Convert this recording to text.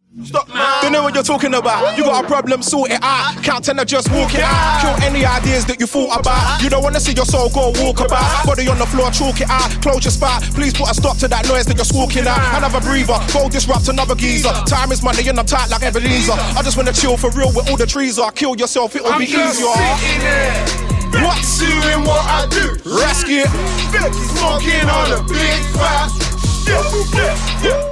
Stop. Don't know what you're talking about. You got a problem, sort it out. Count 10 or just walk it out. Kill any ideas that you thought about. You don't wanna see your soul go walk about. Body on the floor, chalk it out. Close your spot. Please put a stop to that noise that you're squawking out. Another breather, go disrupt another geezer. Time is money and I'm tight like Ebenezer. I just wanna chill for real with all the trees are. Kill yourself, it'll be easier. What's doing what I do? Rescue. Smoking on a big fat.